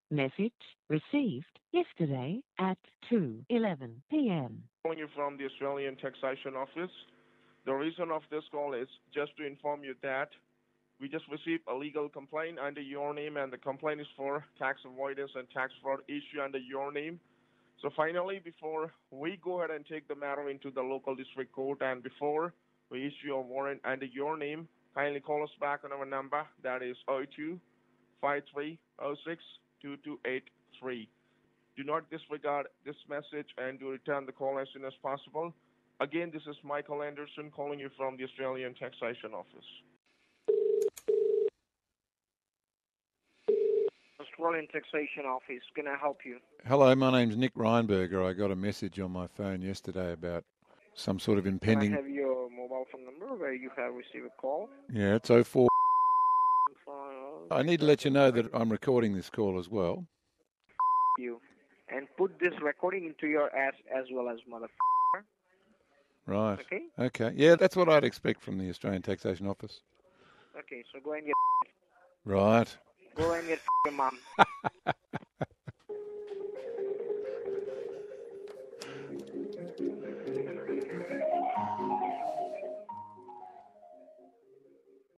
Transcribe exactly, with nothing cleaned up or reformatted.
Message received yesterday at two eleven p.m. Calling you from the Australian Taxation Office. The reason of this call is just to inform you that we just received a legal complaint under your name, and the complaint is for tax avoidance and tax fraud issue under your name. So finally, before we go ahead and take the matter into the local district court and before we issue a warrant under your name, kindly call us back on our number. That is zero two five three zero six two two eight three. Do not disregard this message and do return the call as soon as possible. Again, this is Michael Anderson calling you from the Australian Taxation Office. Australian Taxation Office, can I help you? Hello, my name's Nick Reinberger. I got a message on my phone yesterday about some sort of impending... Can I have your mobile phone number where you have received a call? Yeah, it's oh four... I need to let you know that I'm recording this call as well. You. And put this recording into your ass as well as mother. Right. Okay? Okay. Yeah, that's what I'd expect from the Australian Taxation Office. Okay, so go and get... Right. Go and get your mom.